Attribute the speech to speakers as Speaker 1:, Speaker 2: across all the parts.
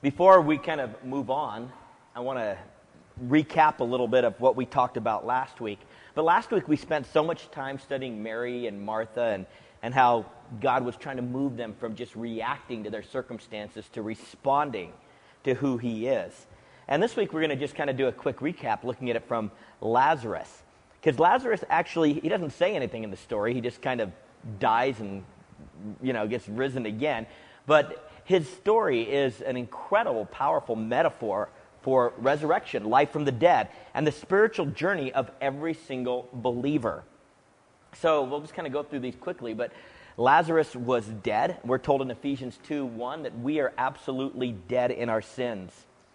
Speaker 1: Before we kind of move on, I want to recap a little bit of what we talked about last week. But last week we spent so much time studying Mary and Martha and how God was trying to move them from just reacting to their circumstances to responding to who he is. And this week we're going to just kind of do a quick recap looking at it from Lazarus. Because Lazarus actually, he doesn't say anything in the story. He just kind of dies and, gets risen again. But his story is an incredible, powerful metaphor for resurrection, life from the dead, and the spiritual journey of every single believer. So we'll just kind of go through these quickly, but Lazarus was dead. We're told in Ephesians 2:1 that we are absolutely dead in our sins.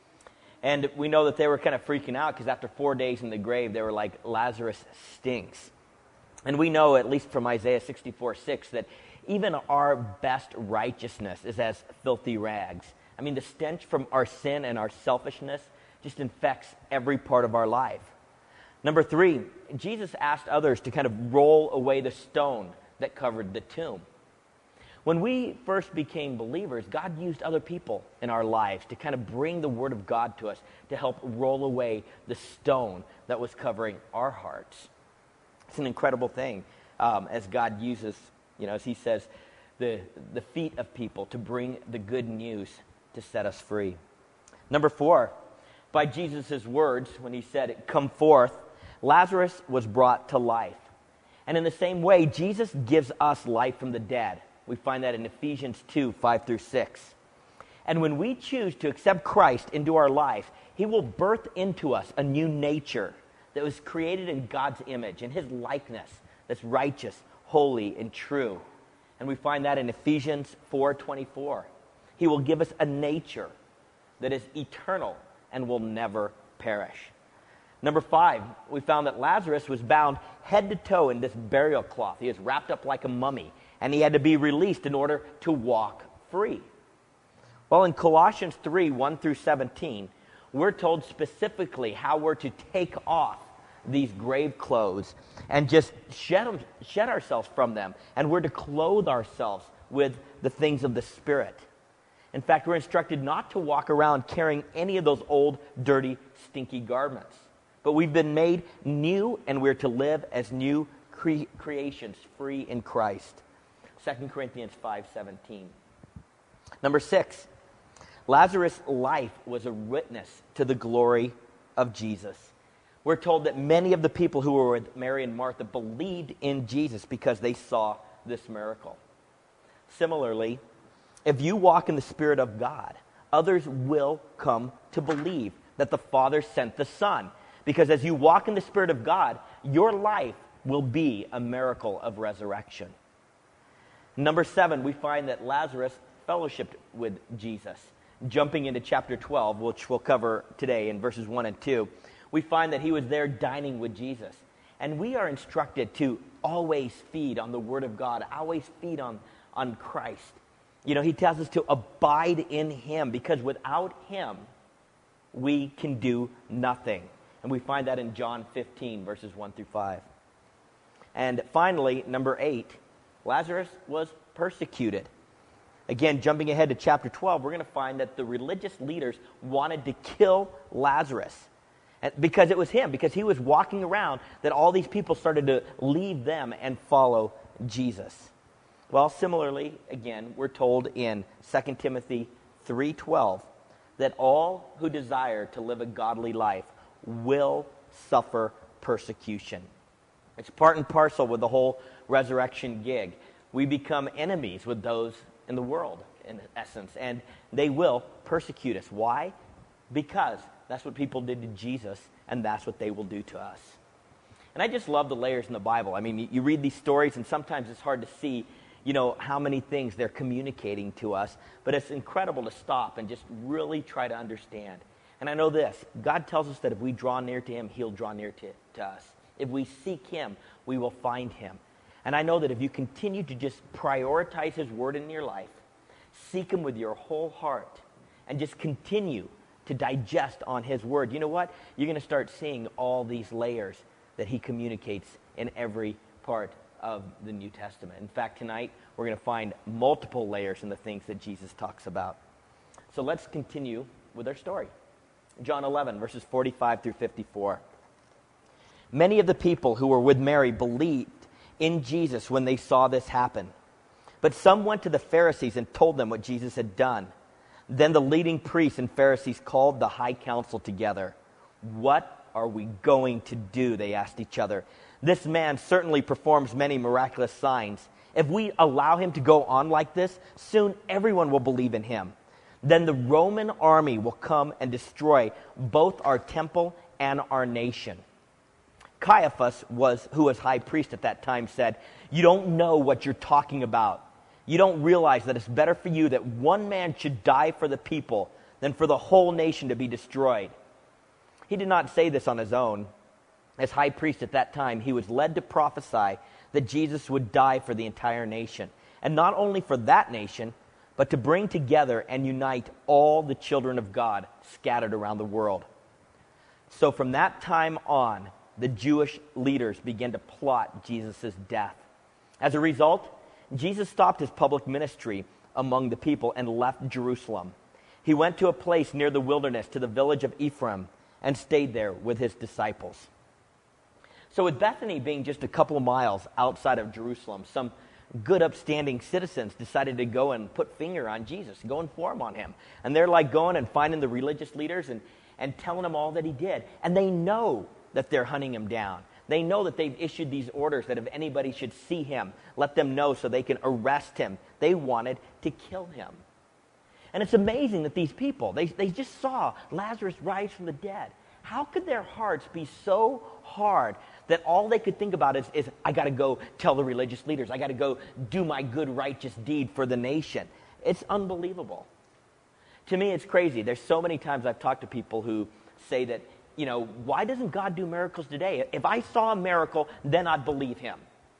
Speaker 1: And we know that they were kind of freaking out because after 4 days in the grave, they were like, Lazarus stinks. And we know, at least from Isaiah 64:6, that even our best righteousness is as filthy rags. I mean, the stench from our sin and our selfishness just infects every part of our life. Number 3, Jesus asked others to kind of roll away the stone that covered the tomb. When we first became believers, God used other people in our lives to kind of bring the Word of God to us to help roll away the stone that was covering our hearts. It's an incredible thing as God uses, as he says, the feet of people to bring the good news to set us free. Number 4, by Jesus' words, when he said, "Come forth," Lazarus was brought to life. And in the same way, Jesus gives us life from the dead. We find that in Ephesians 2:5-6. And when we choose to accept Christ into our life, he will birth into us a new nature that was created in God's image, in his likeness, that's righteous, holy, and true. And we find that in Ephesians 4:24. He will give us a nature that is eternal and will never perish. Number 5, we found that Lazarus was bound head to toe in this burial cloth. He was wrapped up like a mummy, and he had to be released in order to walk free. Well, in Colossians 3:1-17, we're told specifically how we're to take off these grave clothes and just shed ourselves from them, and we're to clothe ourselves with the things of the Spirit. In fact, we're instructed not to walk around carrying any of those old, dirty, stinky garments. But we've been made new, and we're to live as new creations, free in Christ. 2 Corinthians 5:17. Number 6, Lazarus' life was a witness to the glory of Jesus. We're told that many of the people who were with Mary and Martha believed in Jesus because they saw this miracle. Similarly, if you walk in the Spirit of God, others will come to believe that the Father sent the Son. Because as you walk in the Spirit of God, your life will be a miracle of resurrection. Number 7, we find that Lazarus fellowshiped with Jesus. Jumping into chapter 12, which we'll cover today in verses 1 and 2, we find that he was there dining with Jesus. And we are instructed to always feed on the Word of God, always feed on Christ. He tells us to abide in him, because without him, we can do nothing. And we find that in John 15, verses 1-5. And finally, number 8, Lazarus was persecuted. Again, jumping ahead to chapter 12, we're going to find that the religious leaders wanted to kill Lazarus. Because it was him, because he was walking around, that all these people started to leave them and follow Jesus. Well, similarly, again, we're told in 2 Timothy 3:12 that all who desire to live a godly life will suffer persecution. It's part and parcel with the whole resurrection gig. We become enemies with those in the world, in essence, and they will persecute us. Why? Because that's what people did to Jesus, and that's what they will do to us. And I just love the layers in the Bible. I mean, you read these stories, and sometimes it's hard to see how many things they're communicating to us, but it's incredible to stop and just really try to understand. And I know this, God tells us that if we draw near to him, he'll draw near to us. If we seek him, we will find him. And I know that if you continue to just prioritize his word in your life, seek him with your whole heart, and just continue to digest on his word, you know what? You're going to start seeing all these layers that he communicates in every part of the New Testament. In fact, tonight we're going to find multiple layers in the things that Jesus talks about. So let's continue with our story. John 11, verses 45 through 54. Many of the people who were with Mary believed in Jesus when they saw this happen. But some went to the Pharisees and told them what Jesus had done. Then the leading priests and Pharisees called the high council together. "What are we going to do?" they asked each other. "This man certainly performs many miraculous signs. If we allow him to go on like this, soon everyone will believe in him. Then the Roman army will come and destroy both our temple and our nation." Caiaphas, who was high priest at that time, said, "You don't know what you're talking about. You don't realize that it's better for you that one man should die for the people than for the whole nation to be destroyed." He did not say this on his own. As high priest at that time, he was led to prophesy that Jesus would die for the entire nation. And not only for that nation, but to bring together and unite all the children of God scattered around the world. So from that time on, the Jewish leaders began to plot Jesus' death. As a result, Jesus stopped his public ministry among the people and left Jerusalem. He went to a place near the wilderness, to the village of Ephraim, and stayed there with his disciples. So with Bethany being just a couple of miles outside of Jerusalem, some good upstanding citizens decided to go and put finger on Jesus, go inform on him. And they're like going and finding the religious leaders and telling them all that he did. And they know that they're hunting him down. They know that they've issued these orders that if anybody should see him, let them know so they can arrest him. They wanted to kill him. And it's amazing that these people, they just saw Lazarus rise from the dead. How could their hearts be so hard that all they could think about is I got to go tell the religious leaders. I got to go do my good, righteous deed for the nation. It's unbelievable. To me, it's crazy. There's so many times I've talked to people who say that, why doesn't God do miracles today? If I saw a miracle, then I'd believe him.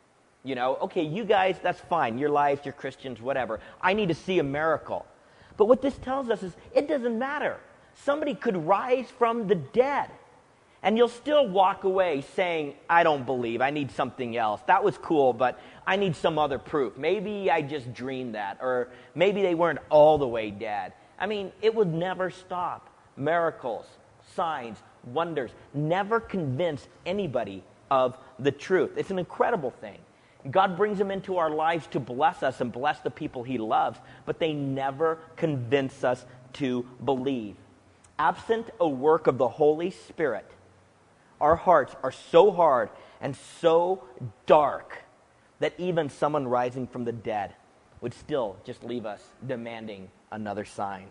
Speaker 1: Okay, you guys, that's fine. You're lives, you're Christians, whatever. I need to see a miracle. But what this tells us is it doesn't matter. Somebody could rise from the dead, and you'll still walk away saying, I don't believe. I need something else. That was cool, but I need some other proof. Maybe I just dreamed that, or maybe they weren't all the way dead. I mean, it would never stop. Miracles, signs, wonders never convince anybody of the truth. It's an incredible thing. God brings them into our lives to bless us and bless the people he loves, but they never convince us to believe. Absent a work of the Holy Spirit, our hearts are so hard and so dark that even someone rising from the dead would still just leave us demanding another sign.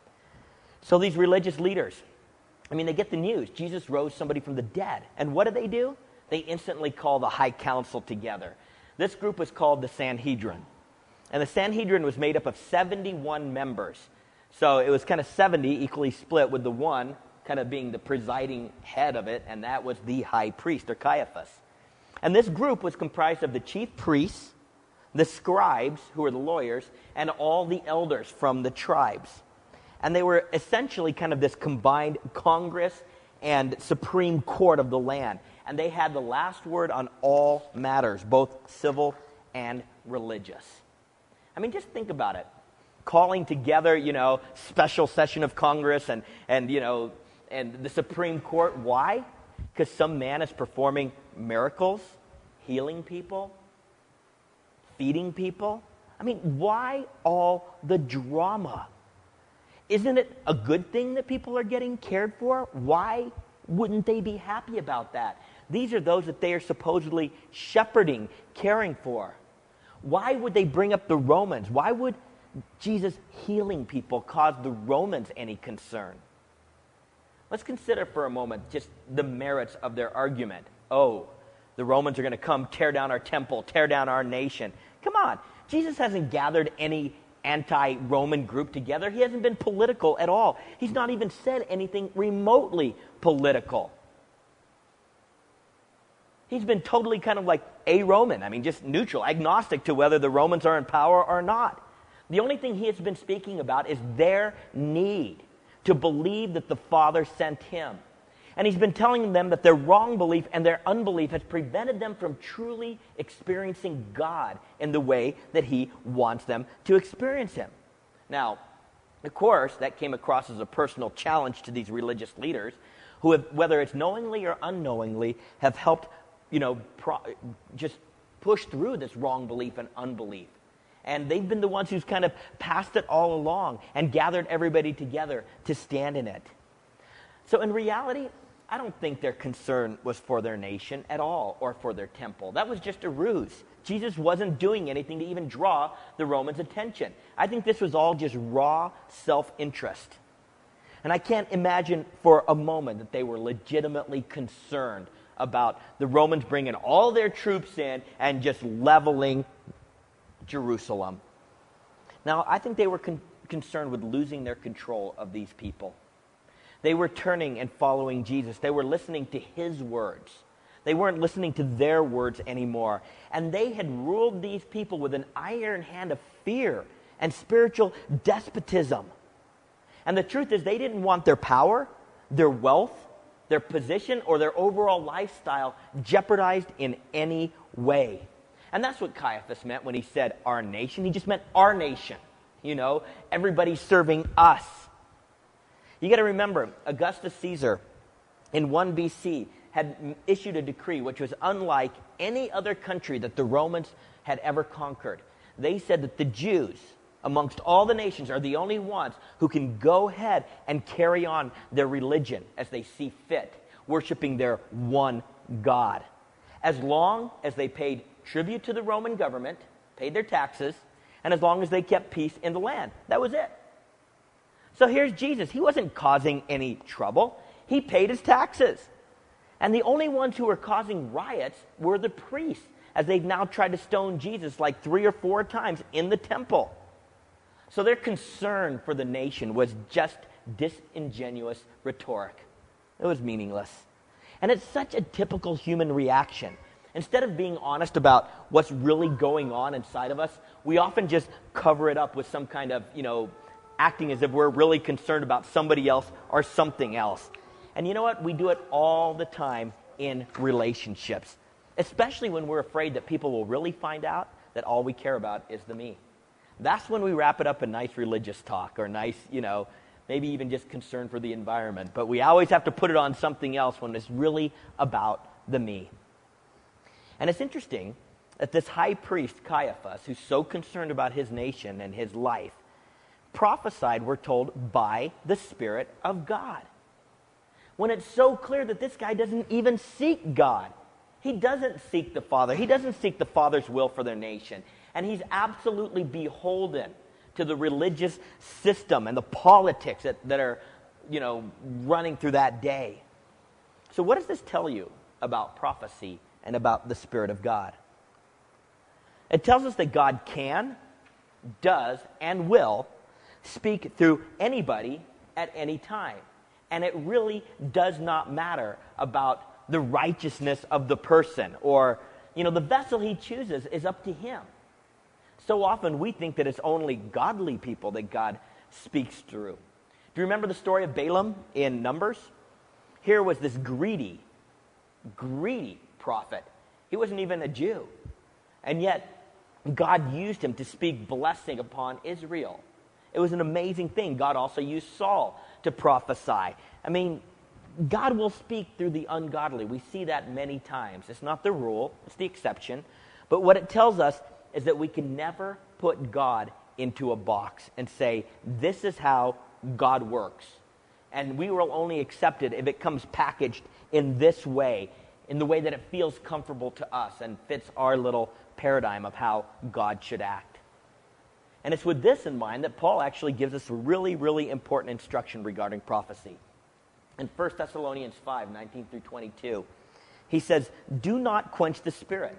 Speaker 1: So these religious leaders, they get the news. Jesus rose somebody from the dead. And what do? They instantly call the high council together. This group was called the Sanhedrin. And the Sanhedrin was made up of 71 members. So it was kind of 70 equally split, with the one kind of being the presiding head of it, and that was the high priest, or Caiaphas. And this group was comprised of the chief priests, the scribes, who were the lawyers, and all the elders from the tribes. And they were essentially kind of this combined Congress and Supreme Court of the land. And they had the last word on all matters, both civil and religious. Just think about it. Calling together, special session of Congress and the Supreme Court. Why? Because some man is performing miracles, healing people, feeding people. Why all the drama? Isn't it a good thing that people are getting cared for? Why wouldn't they be happy about that? These are those that they are supposedly shepherding, caring for. Why would they bring up the Romans? Why would Jesus healing people cause the Romans any concern? Let's consider for a moment just the merits of their argument. Oh, the Romans are going to come tear down our temple, tear down our nation. Come on, Jesus hasn't gathered any anti-Roman group together. He hasn't been political at all. He's not even said anything remotely political. He's been totally kind of like a-Roman. Just neutral, agnostic to whether the Romans are in power or not. The only thing he has been speaking about is their need to believe that the Father sent him. And he's been telling them that their wrong belief and their unbelief has prevented them from truly experiencing God in the way that he wants them to experience him. Now, Of course, that came across as a personal challenge to these religious leaders who have, whether it's knowingly or unknowingly, have helped, just push through this wrong belief and unbelief. And they've been the ones who's kind of passed it all along and gathered everybody together to stand in it. So in reality, I don't think their concern was for their nation at all or for their temple. That was just a ruse. Jesus wasn't doing anything to even draw the Romans' attention. I think this was all just raw self-interest. And I can't imagine for a moment that they were legitimately concerned about the Romans bringing all their troops in and just leveling Jerusalem. Now, I think they were concerned with losing their control of these people. They were turning and following Jesus. They were listening to his words. They weren't listening to their words anymore. And they had ruled these people with an iron hand of fear and spiritual despotism. And the truth is, they didn't want their power, their wealth, their position, or their overall lifestyle jeopardized in any way. And that's what Caiaphas meant when he said our nation. He just meant our nation. Everybody serving us. You got to remember, Augustus Caesar in 1 BC had issued a decree which was unlike any other country that the Romans had ever conquered. They said that the Jews, amongst all the nations, are the only ones who can go ahead and carry on their religion as they see fit, worshiping their one God. As long as they paid tribute to the Roman government, paid their taxes, and as long as they kept peace in the land. That was it. So here's Jesus. He wasn't causing any trouble. He paid his taxes. And the only ones who were causing riots were the priests, as they've now tried to stone Jesus like 3 or 4 times in the temple. So their concern for the nation was just disingenuous rhetoric. It was meaningless. And it's such a typical human reaction. Instead of being honest about what's really going on inside of us, we often just cover it up with some kind of, acting as if we're really concerned about somebody else or something else. And you know what? We do it all the time in relationships, especially when we're afraid that people will really find out that all we care about is the me. That's when we wrap it up in nice religious talk or nice, maybe even just concern for the environment. But we always have to put it on something else when it's really about the me. And it's interesting that this high priest, Caiaphas, who's so concerned about his nation and his life, prophesied, we're told, by the Spirit of God. When it's so clear that this guy doesn't even seek God. He doesn't seek the Father. He doesn't seek the Father's will for their nation. And he's absolutely beholden to the religious system and the politics that are, running through that day. So what does this tell you about prophecy and about the Spirit of God? It tells us that God can, does, and will speak through anybody at any time. And it really does not matter about the righteousness of the person or, the vessel he chooses is up to him. So often we think that it's only godly people that God speaks through. Do you remember the story of Balaam in Numbers? Here was this greedy prophet. He wasn't even a Jew. And yet God used him to speak blessing upon Israel. It was an amazing thing. God also used Saul to prophesy. God will speak through the ungodly. We see that many times. It's not the rule, it's the exception. But what it tells us is that we can never put God into a box and say, this is how God works. And we will only accept it if it comes packaged in this way, in the way that it feels comfortable to us and fits our little paradigm of how God should act. And it's with this in mind that Paul actually gives us a really, really important instruction regarding prophecy. In 1 Thessalonians 5, 19 through 22, he says, do not quench the spirit.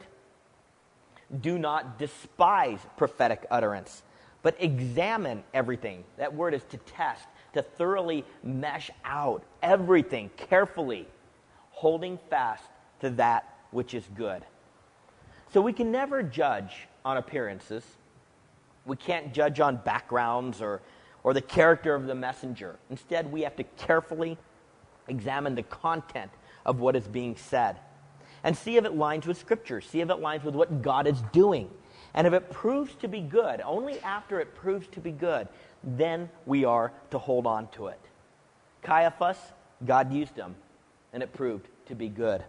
Speaker 1: Do not despise prophetic utterance, but examine everything. That word is to test, to thoroughly mesh out everything carefully, holding fast to that which is good. So we can never judge on appearances. We can't judge on backgrounds or the character of the messenger. Instead, we have to carefully examine the content of what is being said and see if it lines with Scripture, see if it lines with what God is doing. And if it proves to be good, only after it proves to be good, then we are to hold on to it. Caiaphas, God used him, and it proved to be good.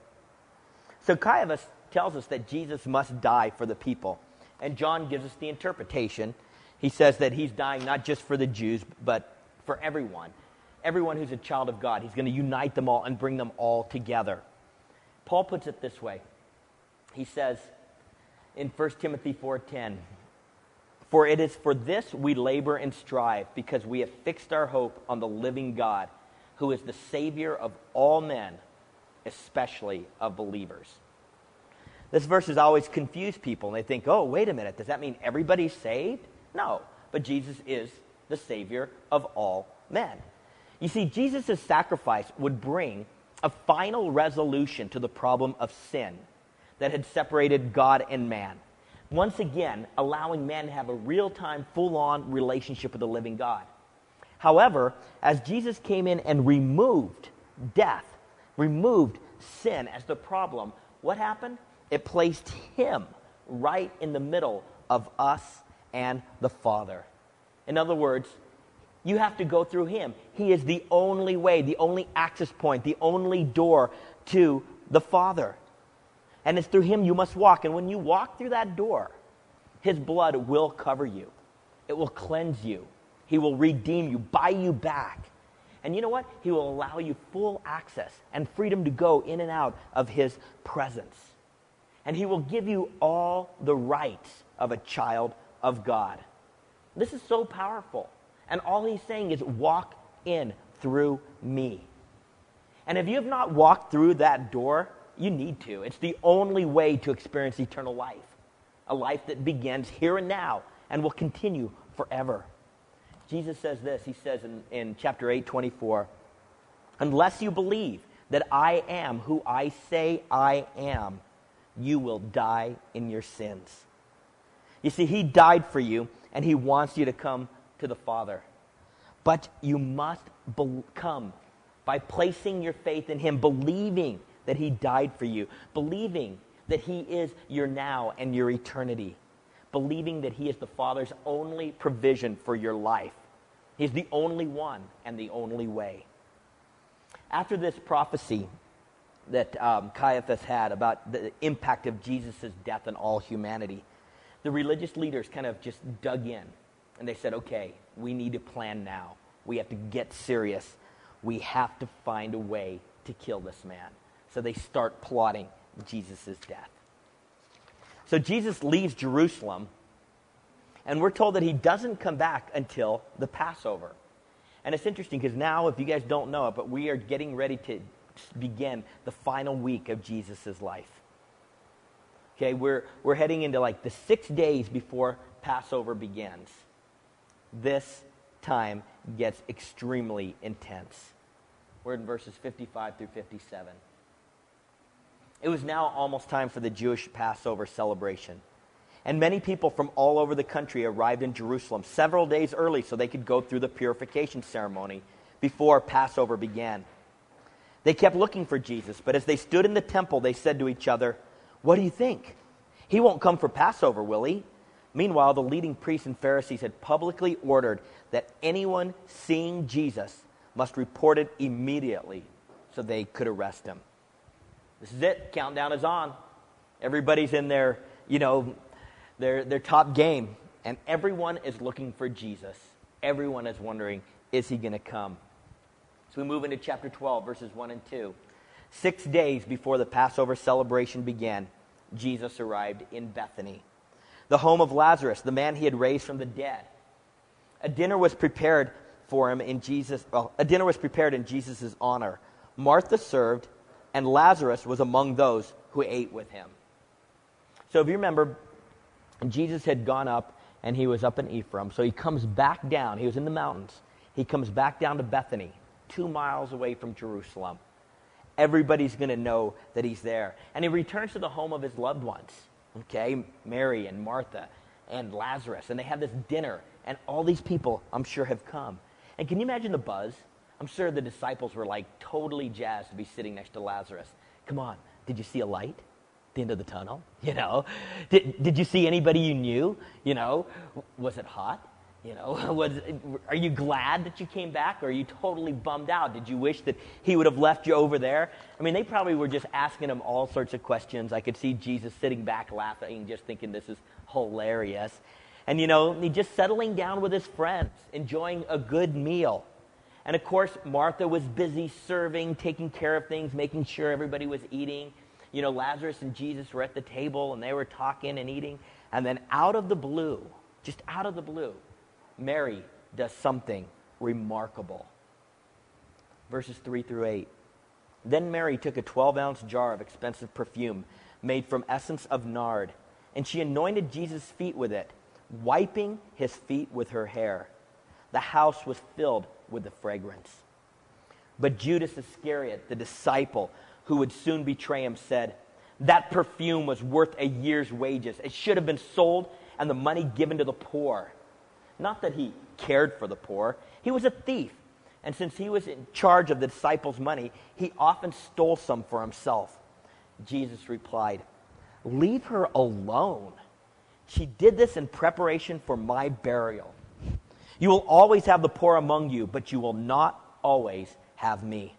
Speaker 1: So Caiaphas tells us that Jesus must die for the people. And John gives us the interpretation. He says that he's dying not just for the Jews, but for everyone. Everyone who's a child of God. He's going to unite them all and bring them all together. Paul puts it this way. He says in 1 Timothy 4:10, "For it is for this we labor and strive, because we have fixed our hope on the living God, who is the Savior of all men, especially of believers." This verse has always confused people, and they think, oh, wait a minute, does that mean everybody's saved? No, but Jesus is the Savior of all men. You see, Jesus' sacrifice would bring a final resolution to the problem of sin that had separated God and man. Once again, allowing man to have a real-time, full-on relationship with the living God. However, as Jesus came in and removed death, removed sin as the problem, what happened? It placed him right in the middle of us and the Father. In other words, you have to go through him. He is the only way, the only access point, the only door to the Father. And it's through him you must walk. And when you walk through that door, his blood will cover you. It will cleanse you. He will redeem you, buy you back. And you know what? He will allow you full access and freedom to go in and out of his presence. And he will give you all the rights of a child of God. This is so powerful. And all he's saying is, walk in through me. And if you have not walked through that door, you need to. It's the only way to experience eternal life. A life that begins here and now and will continue forever. Jesus says this. He says in chapter 8:24, "Unless you believe that I am who I say I am, you will die in your sins." You see, he died for you, and he wants you to come to the Father. But you must come by placing your faith in him, believing that he died for you, believing that he is your now and your eternity, believing that he is the Father's only provision for your life. He's the only one and the only way. After this prophecy that Caiaphas had about the impact of Jesus' death on all humanity, the religious leaders kind of just dug in. And they said, okay, we need to plan now. We have to get serious. We have to find a way to kill this man. So they start plotting Jesus' death. So Jesus leaves Jerusalem, and we're told that he doesn't come back until the Passover. And it's interesting because now, if you guys don't know it, but we are getting ready to begin the final week of Jesus' life. Okay, we're heading into like the 6 days before Passover begins. This time gets extremely intense. We're in verses 55 through 57. It was now almost time for the Jewish Passover celebration. And many people from all over the country arrived in Jerusalem several days early so they could go through the purification ceremony before Passover began. They kept looking for Jesus, but as they stood in the temple, they said to each other, "What do you think? He won't come for Passover, will he?" Meanwhile, the leading priests and Pharisees had publicly ordered that anyone seeing Jesus must report it immediately so they could arrest him. This is it. Countdown is on. Everybody's in their top game. And everyone is looking for Jesus. Everyone is wondering, is he going to come? So we move into chapter 12, verses 1 and 2. 6 days before the Passover celebration began, Jesus arrived in Bethany, the home of Lazarus, the man he had raised from the dead. A dinner was prepared in Jesus' honor. Martha served, and Lazarus was among those who ate with him. So if you remember, Jesus had gone up, and he was up in Ephraim. So he comes back down. He was in the mountains. He comes back down to Bethany, 2 miles away from Jerusalem. Everybody's going to know that he's there. And he returns to the home of his loved ones. Okay, Mary and Martha and Lazarus. And they have this dinner. And all these people, I'm sure, have come. And can you imagine the buzz? I'm sure the disciples were like totally jazzed to be sitting next to Lazarus. Come on, did you see a light at the end of the tunnel? Did you see anybody you knew? Was it hot? Are you glad that you came back, or are you totally bummed out? Did you wish that he would have left you over there? I mean, they probably were just asking him all sorts of questions. I could see Jesus sitting back laughing, just thinking this is hilarious. And, he just settling down with his friends, enjoying a good meal. And, of course, Martha was busy serving, taking care of things, making sure everybody was eating. Lazarus and Jesus were at the table, and they were talking and eating. And then out of the blue, just out of the blue, Mary does something remarkable. Verses 3 through 8. Then Mary took a 12-ounce jar of expensive perfume made from essence of nard, and she anointed Jesus' feet with it, wiping his feet with her hair. The house was filled with the fragrance. But Judas Iscariot, the disciple who would soon betray him, said, "That perfume was worth a year's wages. It should have been sold and the money given to the poor." Not that he cared for the poor. He was a thief. And since he was in charge of the disciples' money, he often stole some for himself. Jesus replied, "Leave her alone. She did this in preparation for my burial. You will always have the poor among you, but you will not always have me."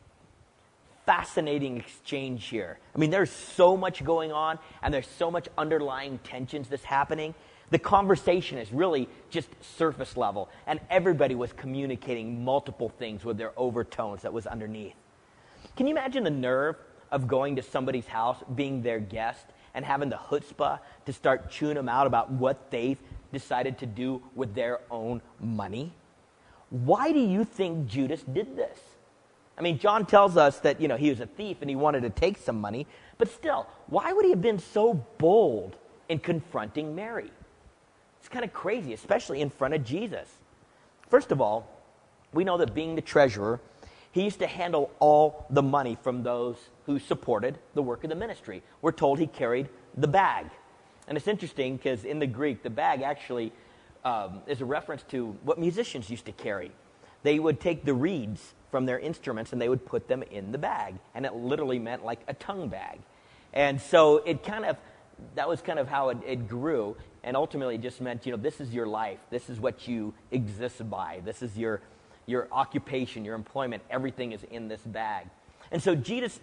Speaker 1: Fascinating exchange here. I mean, there's so much going on, and there's so much underlying tensions that's happening. The conversation is really just surface level, and everybody was communicating multiple things with their overtones that was underneath. Can you imagine the nerve of going to somebody's house, being their guest, and having the chutzpah to start chewing them out about what they've decided to do with their own money? Why do you think Judas did this? I mean, John tells us that, he was a thief and he wanted to take some money, but still, why would he have been so bold in confronting Mary? It's kind of crazy, especially in front of Jesus. First of all, we know that being the treasurer, he used to handle all the money from those who supported the work of the ministry. We're told he carried the bag. And it's interesting because in the Greek, the bag actually is a reference to what musicians used to carry. They would take the reeds from their instruments and they would put them in the bag. And it literally meant like a tongue bag. And so that was kind of how it grew. And ultimately it just meant, this is your life. This is what you exist by. This is your occupation, your employment. Everything is in this bag. And so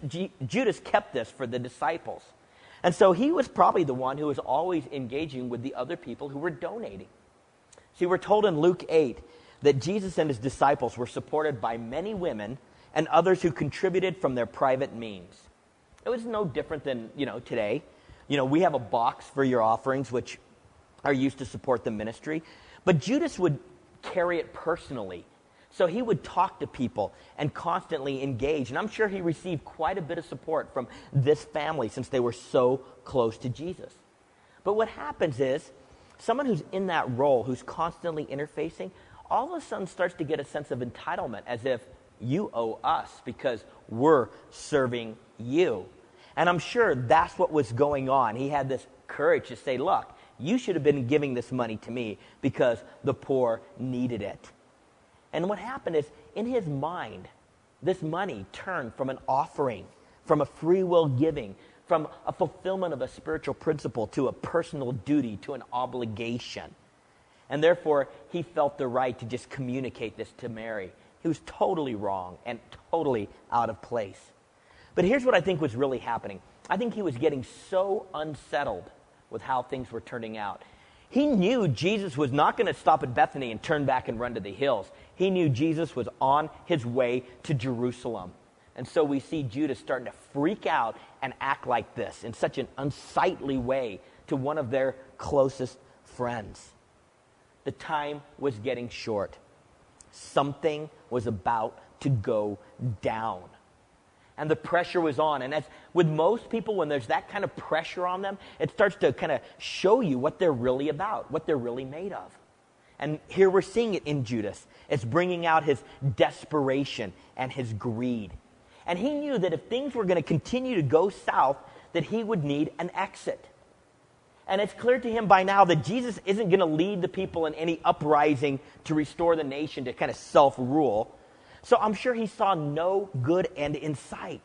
Speaker 1: Judas kept this for the disciples. And so he was probably the one who was always engaging with the other people who were donating. See, we're told in Luke 8 that Jesus and his disciples were supported by many women and others who contributed from their private means. It was no different than, today. We have a box for your offerings, which are used to support the ministry. But Judas would carry it personally. So he would talk to people and constantly engage. And I'm sure he received quite a bit of support from this family since they were so close to Jesus. But what happens is, someone who's in that role, who's constantly interfacing, all of a sudden starts to get a sense of entitlement, as if you owe us because we're serving you. And I'm sure that's what was going on. He had this courage to say, look, you should have been giving this money to me because the poor needed it. And what happened is, in his mind, this money turned from an offering, from a free will giving, from a fulfillment of a spiritual principle to a personal duty, to an obligation. And therefore, he felt the right to just communicate this to Mary. He was totally wrong and totally out of place. But here's what I think was really happening. I think he was getting so unsettled with how things were turning out. He knew Jesus was not going to stop at Bethany and turn back and run to the hills. He knew Jesus was on his way to Jerusalem. And so we see Judas starting to freak out and act like this in such an unsightly way to one of their closest friends. The time was getting short. Something was about to go down. And the pressure was on. And as with most people, when there's that kind of pressure on them, it starts to kind of show you what they're really about, what they're really made of. And here we're seeing it in Judas. It's bringing out his desperation and his greed. And he knew that if things were going to continue to go south, that he would need an exit. And it's clear to him by now that Jesus isn't going to lead the people in any uprising to restore the nation to kind of self-rule. So I'm sure he saw no good end in sight.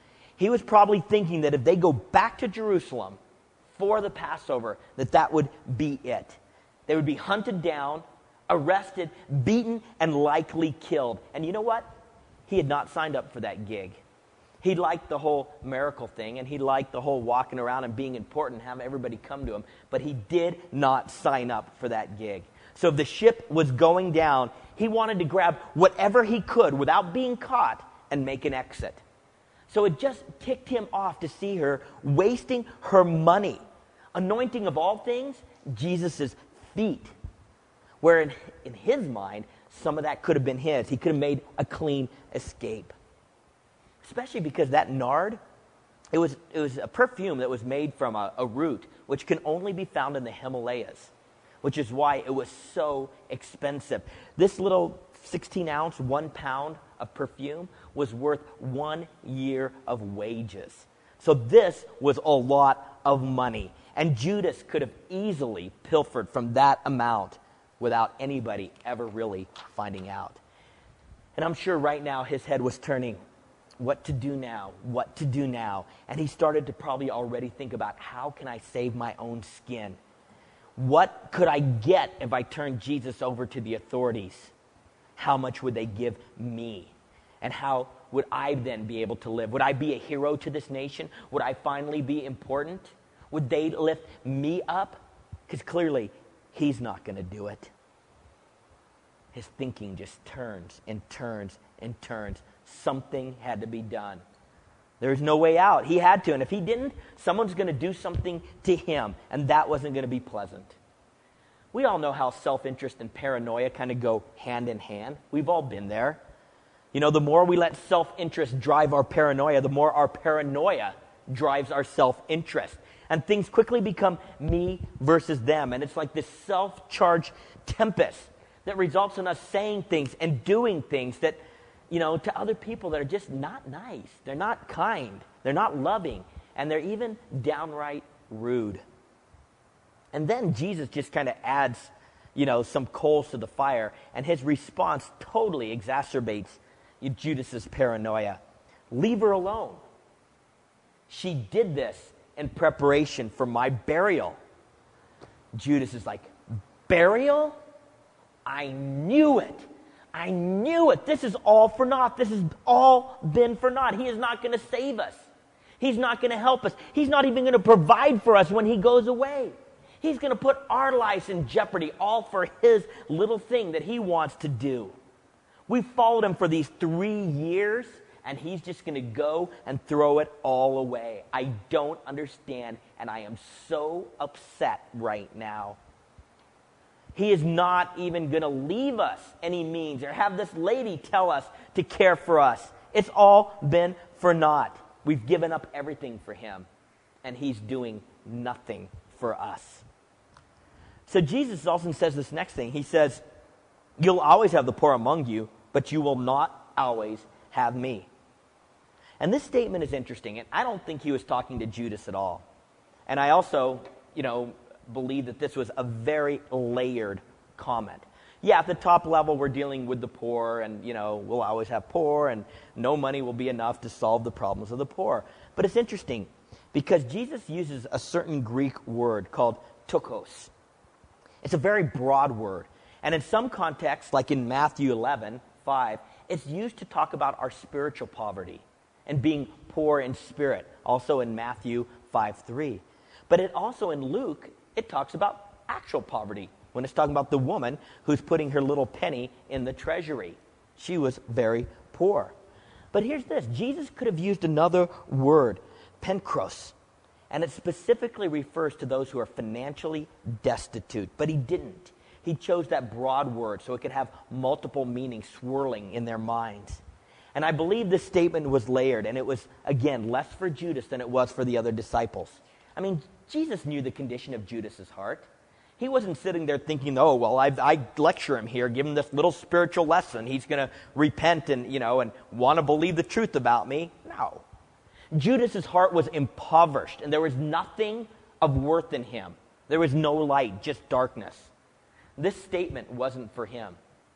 Speaker 1: He was probably thinking that if they go back to Jerusalem for the Passover, that would be it. They would be hunted down, arrested, beaten, and likely killed. And you know what? He had not signed up for that gig. He liked the whole miracle thing, and he liked the whole walking around and being important, having everybody come to him, but he did not sign up for that gig. So if the ship was going down, he wanted to grab whatever he could without being caught and make an exit. So it just ticked him off to see her wasting her money, anointing of all things, Jesus' feet. Where in his mind, some of that could have been his. He could have made a clean escape. Especially because that nard, it was a perfume that was made from a root which can only be found in the Himalayas, which is why it was so expensive. This little 16-ounce, 1 pound of perfume was worth 1 year of wages. So this was a lot of money. And Judas could have easily pilfered from that amount without anybody ever really finding out. And I'm sure right now his head was turning. What to do now? What to do now? And he started to probably already think about, how can I save my own skin? What could I get if I turned Jesus over to the authorities? How much would they give me? And how would I then be able to live? Would I be a hero to this nation? Would I finally be important? Would they lift me up? Because clearly, he's not going to do it. His thinking just turns and turns and turns. Something had to be done. There's no way out. He had to. And if he didn't, someone's going to do something to him. And that wasn't going to be pleasant. We all know how self-interest and paranoia kind of go hand in hand. We've all been there. You know, the more we let self-interest drive our paranoia, the more our paranoia drives our self-interest. And things quickly become me versus them. And it's like this self-charged tempest that results in us saying things and doing things that, you know, to other people that are just not nice. They're not kind. They're not loving. And they're even downright rude. And then Jesus just kind of adds, you know, some coals to the fire. And his response totally exacerbates Judas's paranoia. Leave her alone. She did this in preparation for my burial. Judas is like, burial? I knew it. I knew it. This is all for naught. This has all been for naught. He is not going to save us. He's not going to help us. He's not even going to provide for us when he goes away. He's going to put our lives in jeopardy all for his little thing that he wants to do. We followed him for these 3 years, and he's just going to go and throw it all away. I don't understand, and I am so upset right now. He is not even going to leave us any means or have this lady tell us to care for us. It's all been for naught. We've given up everything for him, and he's doing nothing for us. So Jesus also says this next thing. He says, you'll always have the poor among you, but you will not always have me. And this statement is interesting, and I don't think he was talking to Judas at all. And I also, believe that this was a very layered comment. Yeah, at the top level, we're dealing with the poor, and, we'll always have poor, and no money will be enough to solve the problems of the poor. But it's interesting, because Jesus uses a certain Greek word called ptochos. It's a very broad word. And in some contexts, like in Matthew 11:5, it's used to talk about our spiritual poverty and being poor in spirit, also in Matthew 5:3. But it also in Luke, it talks about actual poverty when it's talking about the woman who's putting her little penny in the treasury. She was very poor. But here's this. Jesus could have used another word, penkros, and it specifically refers to those who are financially destitute. But he didn't. He chose that broad word so it could have multiple meanings swirling in their minds. And I believe this statement was layered, and it was, again, less for Judas than it was for the other disciples. I mean, Jesus knew the condition of Judas's heart. He wasn't sitting there thinking, oh, well, I lecture him here, give him this little spiritual lesson. He's going to repent and want to believe the truth about me. No. Judas's heart was impoverished, and there was nothing of worth in him. There was no light, just darkness. This statement wasn't for him.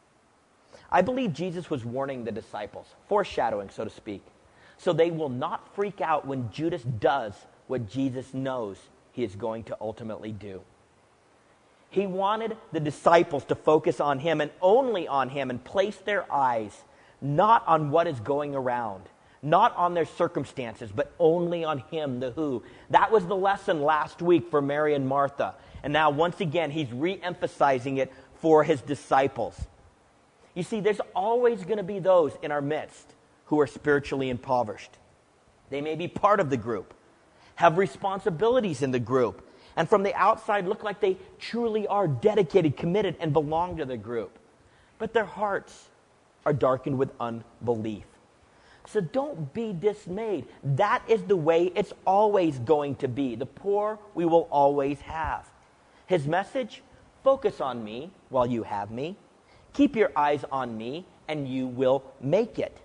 Speaker 1: I believe Jesus was warning the disciples, foreshadowing, so to speak, so they will not freak out when Judas does what Jesus knows he is going to ultimately do. He wanted the disciples to focus on him and only on him and place their eyes not on what is going around, not on their circumstances, but only on him, the who. That was the lesson last week for Mary and Martha. And now, once again, he's re-emphasizing it for his disciples. You see, there's always going to be those in our midst who are spiritually impoverished. They may be part of the group, have responsibilities in the group, and from the outside look like they truly are dedicated, committed, and belong to the group. But their hearts are darkened with unbelief. So don't be dismayed. That is the way it's always going to be. The poor we will always have. His message, focus on me while you have me. Keep your eyes on me and you will make it.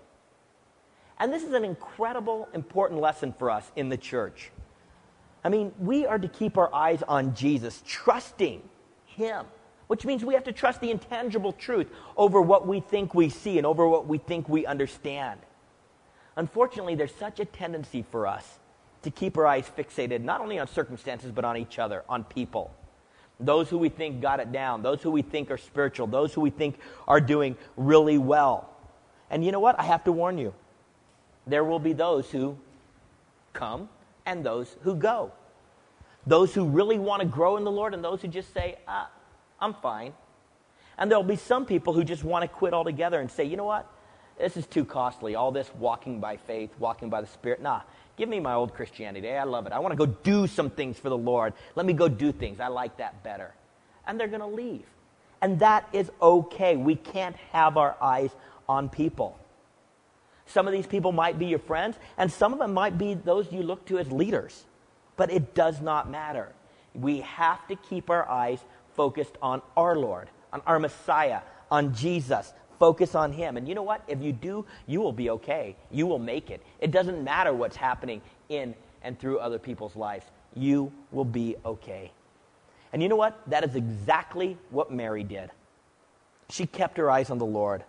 Speaker 1: And this is an incredible, important lesson for us in the church. I mean, we are to keep our eyes on Jesus, trusting him, which means we have to trust the intangible truth over what we think we see and over what we think we understand. Unfortunately, there's such a tendency for us to keep our eyes fixated not only on circumstances, but on each other, on people. Those who we think got it down, those who we think are spiritual, those who we think are doing really well. And you know what? I have to warn you. There will be those who come and those who go. Those who really want to grow in the Lord and those who just say, I'm fine. And there'll be some people who just want to quit altogether and say, you know what? This is too costly. All this walking by faith, walking by the Spirit. Nah, give me my old Christianity. I love it. I want to go do some things for the Lord. Let me go do things. I like that better. And they're going to leave. And that is okay. We can't have our eyes on people. Some of these people might be your friends, and some of them might be those you look to as leaders. But it does not matter. We have to keep our eyes focused on our Lord, on our Messiah, on Jesus. Focus on him. And you know what? If you do, you will be okay. You will make it. It doesn't matter what's happening in and through other people's lives. You will be okay. And you know what? That is exactly what Mary did. She kept her eyes on the Lord.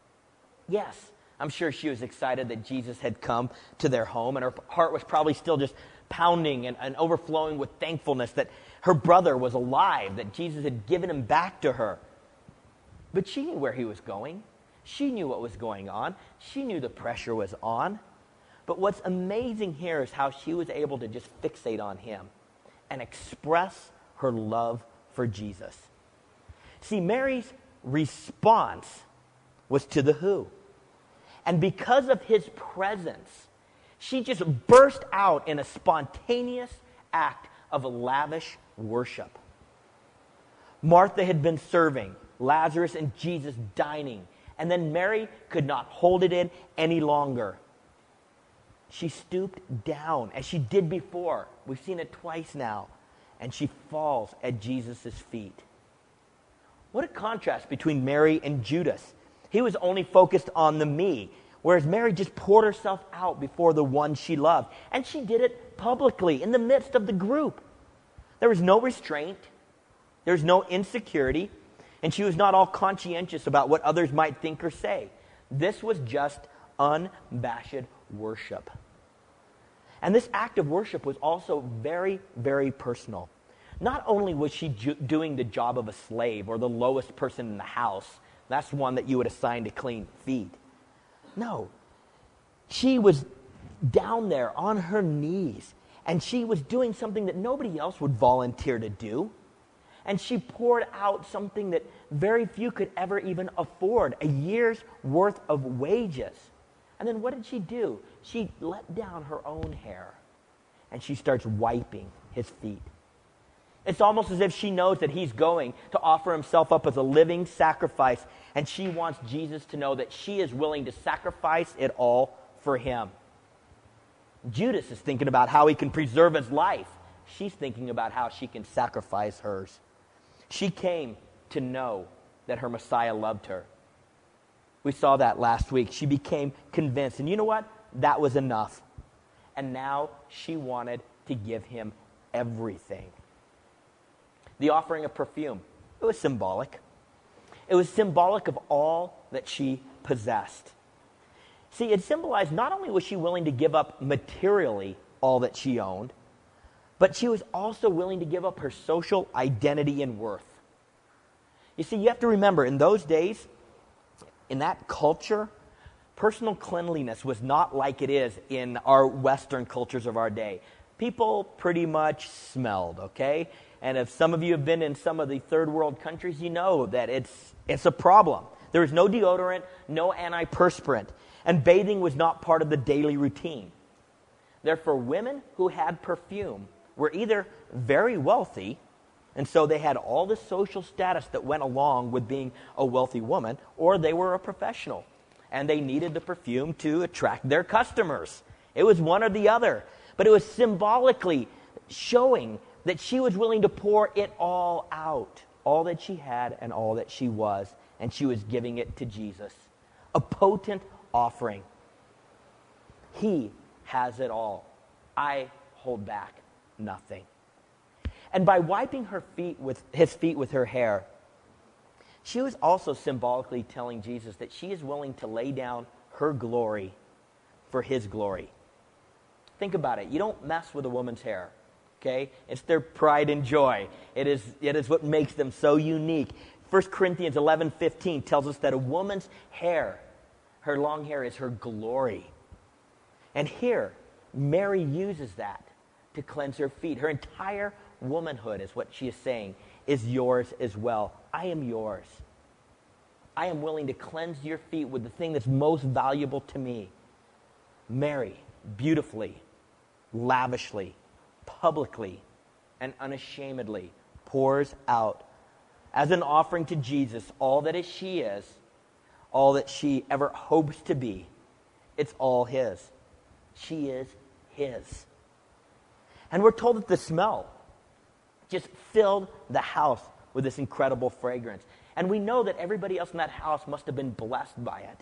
Speaker 1: Yes, I'm sure she was excited that Jesus had come to their home, and her heart was probably still just pounding and overflowing with thankfulness that her brother was alive, that Jesus had given him back to her. But she knew where he was going. She knew what was going on. She knew the pressure was on. But what's amazing here is how she was able to just fixate on him and express her love for Jesus. See, Mary's response was to the who. And because of his presence, she just burst out in a spontaneous act of lavish worship. Martha had been serving, Lazarus and Jesus dining, and then Mary could not hold it in any longer. She stooped down, as she did before. We've seen it twice now. And she falls at Jesus' feet. What a contrast between Mary and Judas. He was only focused on the me, whereas Mary just poured herself out before the one she loved. And she did it publicly, in the midst of the group. There was no restraint. There was no insecurity. And she was not all conscientious about what others might think or say. This was just unabashed worship. And this act of worship was also very, very personal. Not only was she doing the job of a slave or the lowest person in the house, that's one that you would assign to clean feet. No, she was down there on her knees, and she was doing something that nobody else would volunteer to do. And she poured out something that very few could ever even afford, a year's worth of wages. And then what did she do? She let down her own hair, and she starts wiping his feet. It's almost as if she knows that he's going to offer himself up as a living sacrifice, and she wants Jesus to know that she is willing to sacrifice it all for him. Judas is thinking about how he can preserve his life. She's thinking about how she can sacrifice hers. She came to know that her Messiah loved her. We saw that last week. She became convinced. And you know what? That was enough. And now she wanted to give him everything. The offering of perfume, it was symbolic. It was symbolic of all that she possessed. See, it symbolized not only was she willing to give up materially all that she owned, but she was also willing to give up her social identity and worth. You see, you have to remember, in those days, in that culture, personal cleanliness was not like it is in our Western cultures of our day. People pretty much smelled, okay? And if some of you have been in some of the third world countries, you know that it's a problem. There was no deodorant, no antiperspirant, and bathing was not part of the daily routine. Therefore, women who had perfume were either very wealthy, and so they had all the social status that went along with being a wealthy woman, or they were a professional, and they needed the perfume to attract their customers. It was one or the other, but it was symbolically showing that she was willing to pour it all out, all that she had and all that she was, and she was giving it to Jesus. A potent offering. He has it all. I hold back nothing. And by wiping his feet with her hair, she was also symbolically telling Jesus that she is willing to lay down her glory for his glory. Think about it. You don't mess with a woman's hair, okay? It's their pride and joy. It is what makes them so unique. 1 Corinthians 11:15 tells us that a woman's hair, her long hair, is her glory. And here, Mary uses that to cleanse her feet. Her entire womanhood, is what she is saying, is yours as well. I am yours. I am willing to cleanse your feet with the thing that's most valuable to me. Mary, beautifully, lavishly, publicly, and unashamedly pours out as an offering to Jesus all that she is, all that she ever hopes to be. It's all his. She is his. And we're told that the smell just filled the house with this incredible fragrance. And we know that everybody else in that house must have been blessed by it.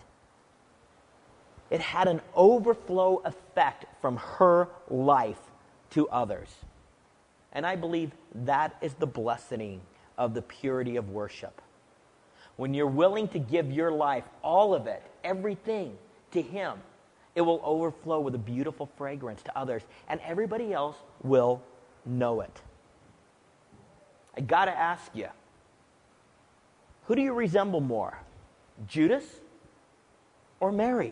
Speaker 1: It had an overflow effect from her life to others. And I believe that is the blessing of the purity of worship. When you're willing to give your life, all of it, everything, to him, it will overflow with a beautiful fragrance to others, and everybody else will know it. I got to ask you, who do you resemble more, Judas or Mary?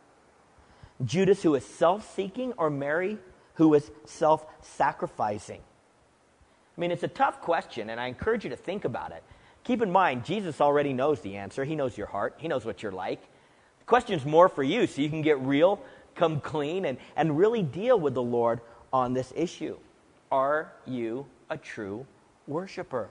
Speaker 1: Judas, who is self-seeking, or Mary, who is self-sacrificing? I mean, it's a tough question, and I encourage you to think about it. Keep in mind, Jesus already knows the answer. He knows your heart. He knows what you're like. The question's more for you, so you can get real, come clean, and really deal with the Lord on this issue. Are you a true worshiper?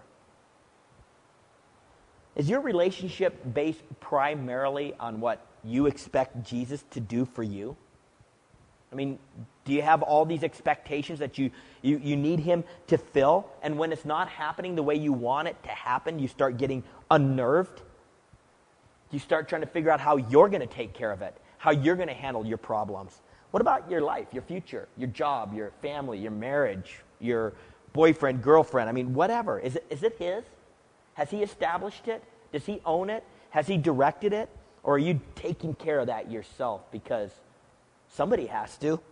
Speaker 1: Is your relationship based primarily on what you expect Jesus to do for you? I mean, do you have all these expectations that you need him to fill? And when it's not happening the way you want it to happen, you start getting unnerved? You start trying to figure out how you're going to take care of it, how you're going to handle your problems. What about your life, your future, your job, your family, your marriage, your boyfriend, girlfriend? I mean, whatever. Is it his? Has he established it? Does he own it? Has he directed it? Or are you taking care of that yourself because somebody has to?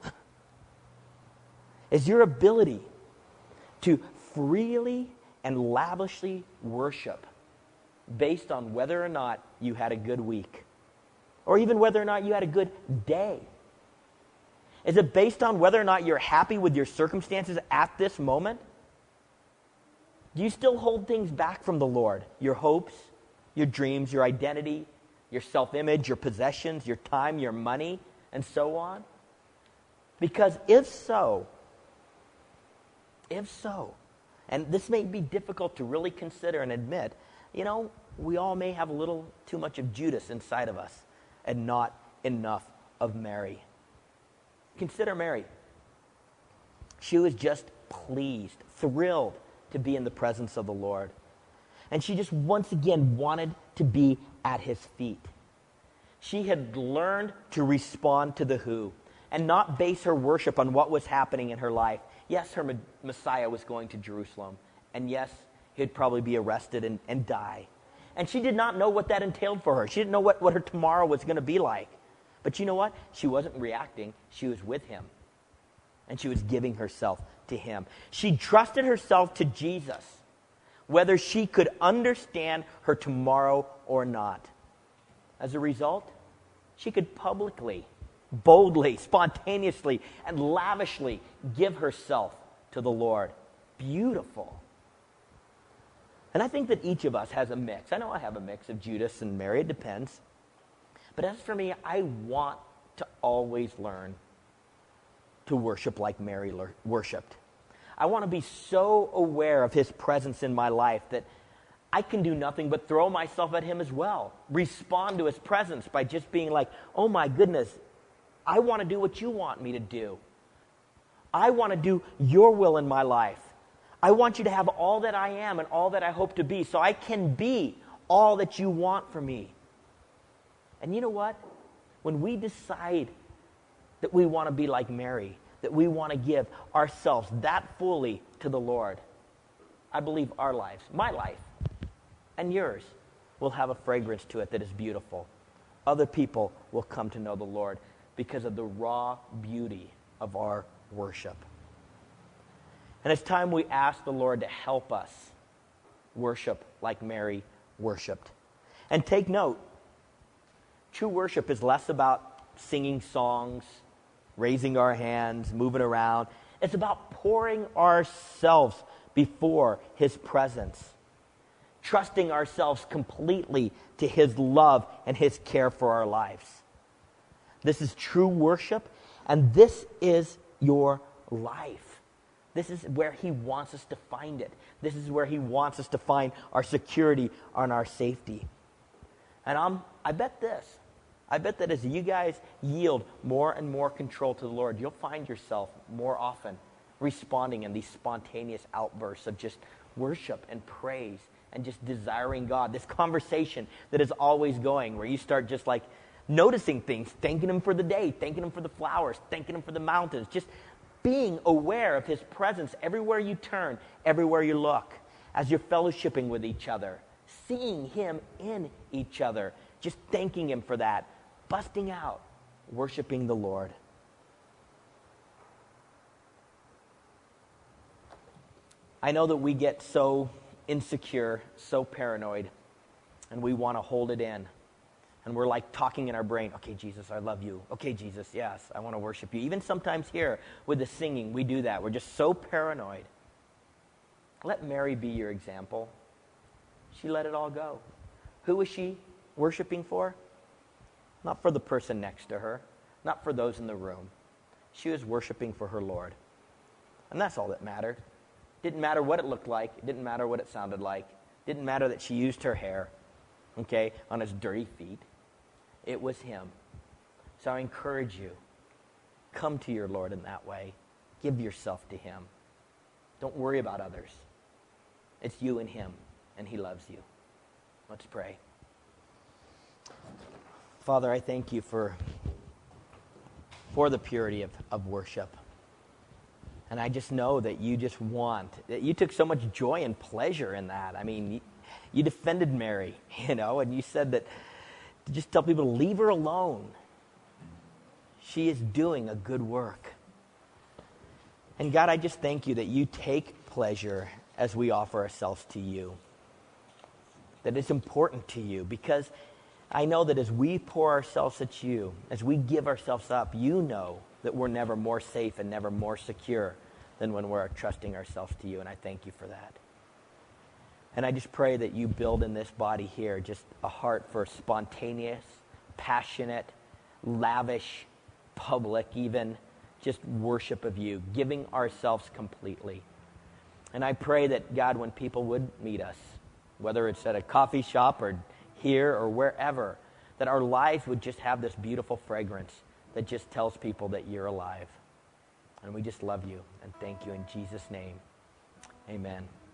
Speaker 1: Is your ability to freely and lavishly worship based on whether or not you had a good week, or even whether or not you had a good day? Is it based on whether or not you're happy with your circumstances at this moment? Do you still hold things back from the Lord? Your hopes, your dreams, your identity, your self-image, your possessions, your time, your money, and so on? Because if so, and this may be difficult to really consider and admit, we all may have a little too much of Judas inside of us and not enough of Mary. Consider Mary. She was just pleased, thrilled to be in the presence of the Lord. And she just once again wanted to be at his feet. She had learned to respond to the who and not base her worship on what was happening in her life. Yes, her Messiah was going to Jerusalem. And yes, he'd probably be arrested and die. And she did not know what that entailed for her. She didn't know what her tomorrow was going to be like. But you know what? She wasn't reacting. She was with him. And she was giving herself to him. She trusted herself to Jesus whether she could understand her tomorrow or not. As a result, she could publicly, boldly, spontaneously, and lavishly give herself to the Lord. Beautiful. And I think that each of us has a mix. I know I have a mix of Judas and Mary. It depends. But as for me, I want to always learn to worship like Mary worshiped. I want to be so aware of his presence in my life that I can do nothing but throw myself at him as well. Respond to his presence by just being like, oh my goodness, I want to do what you want me to do. I want to do your will in my life. I want you to have all that I am and all that I hope to be so I can be all that you want for me. And you know what? When we decide that we want to be like Mary, that we want to give ourselves that fully to the Lord, I believe our lives, my life, and yours, will have a fragrance to it that is beautiful. Other people will come to know the Lord because of the raw beauty of our worship. And it's time we ask the Lord to help us worship like Mary worshiped. And take note, true worship is less about singing songs, raising our hands, moving around. It's about pouring ourselves before his presence, trusting ourselves completely to his love and his care for our lives. This is true worship, and this is your life. This is where he wants us to find it. This is where he wants us to find our security and our safety. And I bet that as you guys yield more and more control to the Lord, you'll find yourself more often responding in these spontaneous outbursts of just worship and praise and just desiring God. This conversation that is always going, where you start just like noticing things, thanking him for the day, thanking him for the flowers, thanking him for the mountains, just being aware of his presence everywhere you turn, everywhere you look, as you're fellowshipping with each other, seeing him in each other, just thanking him for that, busting out, worshiping the Lord. I know that we get so insecure, so paranoid, and we want to hold it in. And we're like talking in our brain, okay, Jesus, I love you. Okay, Jesus, yes, I want to worship you. Even sometimes here with the singing, we do that. We're just so paranoid. Let Mary be your example. She let it all go. Who was she worshiping for? Not for the person next to her, not for those in the room. She was worshiping for her Lord. And that's all that mattered. Didn't matter what it looked like. It didn't matter what it sounded like. Didn't matter that she used her hair, okay, on his dirty feet. It was him. So I encourage you, come to your Lord in that way. Give yourself to him. Don't worry about others. It's you and him, and he loves you. Let's pray. Father, I thank you for the purity of worship. And I just know that you just that you took so much joy and pleasure in that. I mean, you defended Mary, and you said that to just tell people to leave her alone. She is doing a good work. And God, I just thank you that you take pleasure as we offer ourselves to you. That it's important to you, because I know that as we pour ourselves at you, as we give ourselves up, you know that we're never more safe and never more secure than when we're trusting ourselves to you. And I thank you for that. And I just pray that you build in this body here just a heart for spontaneous, passionate, lavish, public, even just worship of you, giving ourselves completely. And I pray that, God, when people would meet us, whether it's at a coffee shop or here or wherever, that our lives would just have this beautiful fragrance that just tells people that you're alive. And we just love you and thank you in Jesus' name. Amen.